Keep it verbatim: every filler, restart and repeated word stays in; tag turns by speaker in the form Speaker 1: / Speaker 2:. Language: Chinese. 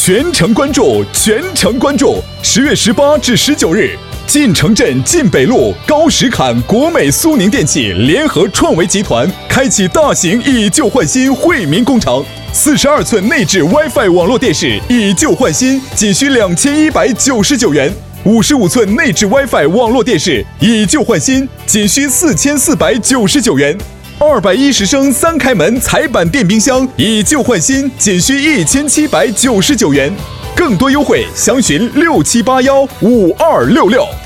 Speaker 1: 全程关注，全程关注！十月十八至十九日，晋城镇晋北路高石坎国美苏宁电器联合创维集团开启大型以旧换新惠民工程。四十二寸内置 WiFi 网络电视以旧换新，仅需两千一百九十九元；五十五寸内置 WiFi 网络电视以旧换新，仅需四千四百九十九元；二百一十升三开门彩板电冰箱以旧换新，仅需一千七百九十九元。更多优惠，详询六七八幺五二六六。